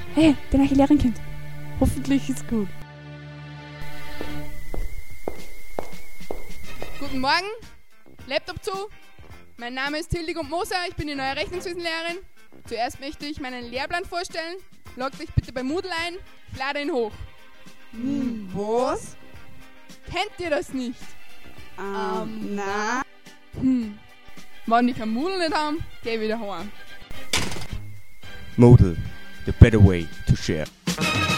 Hey, die neue Lehrerin kommt. Hoffentlich ist gut. Guten Morgen, Laptop zu. Mein Name ist Hildegund Moser, ich bin die neue Rechnungswesenlehrerin. Zuerst möchte ich meinen Lehrplan vorstellen. Loggt euch bitte bei Moodle ein, ich lade ihn hoch. Was? Kennt ihr das nicht? Na. Wenn die kein Moodle nicht haben, geh wieder heim. Moodle, the better way to share.